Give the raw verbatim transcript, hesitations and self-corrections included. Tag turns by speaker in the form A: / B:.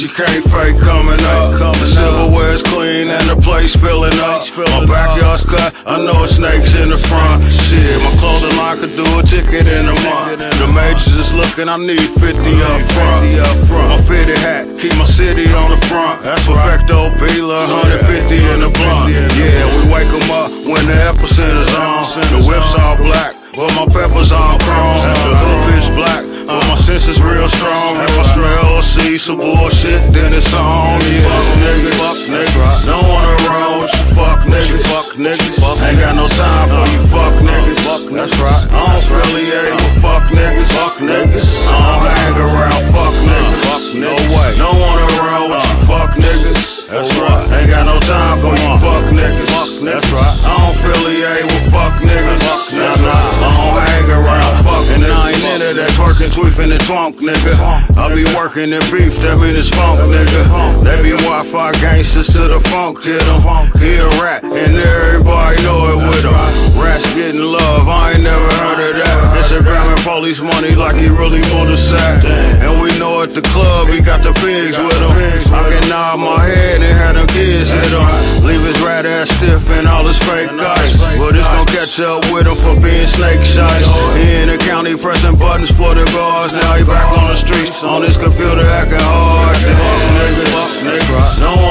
A: you can't fake coming up. The silverware's clean and the place filling up. My backyard's cut, I know a snake's in the front. Shit, my clothing line could do a ticket in a month. The majors is looking, I need fifty up front. My fitted hat, keep my city on the front. That's Perfecto Pila, one fifty in the blunt. Yeah, we wake 'em up when the epicenter's on. The whip's all black, but my pepper's all chrome. The hood pitch black, but my senses real strong. If I smell or see some bullshit, then it's on. Yeah, fuck niggas, fuck niggas. Don't wanna roll with you, fuck niggas, fuck niggas. Ain't got no time for you, fuck niggas. That's right. I don't affiliate with fuck niggas, fuck niggas. I don't hang around fuck niggas, fuck no way. Don't wanna roll with you, fuck niggas. That's right. Ain't got no time for you, fuck niggas. That's right. I don't affiliate with fuck niggas. Nah, nah. I don't hang around fuck niggas. And I ain't into that twerking, tweaking, and twunk, nigga. I be working in beef, that mean it's funk, nigga. They be Wi-Fi gangsters to the funk, hit 'em. He a rat, and everybody know it with him. Rats getting love, I ain't never heard of that. Instagram and police money like he really moved the sack. And we know at the club, he got the pigs with him. I can nod my head and have them kids hit him. Leave his rat ass stiff and all his fake ice. But it's gon' catch up with him for being snake shots. He in the county pressing buttons for the guards. Now he back on the streets, on his computer acting hard. Fuck niggas, fuck niggas. Don't